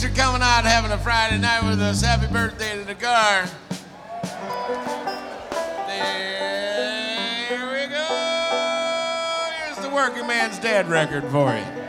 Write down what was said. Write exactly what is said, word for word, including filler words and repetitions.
Thanks for coming out and having a Friday night with us. Happy birthday to the car. There we go. Here's the Working Man's Dad record for you.